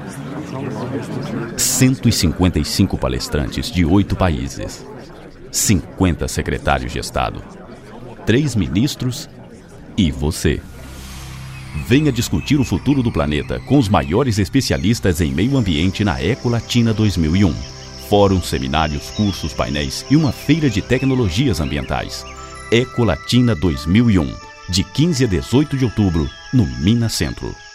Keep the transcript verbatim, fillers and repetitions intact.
cento e cinquenta e cinco palestrantes de oito países, cinquenta secretários de Estado, três ministros e você. Venha discutir o futuro do planeta com os maiores especialistas em meio ambiente na Ecolatina dois mil e um. Fóruns, seminários, cursos, painéis e uma feira de tecnologias ambientais. Ecolatina dois mil e um, de quinze a dezoito de outubro, no Minas Centro.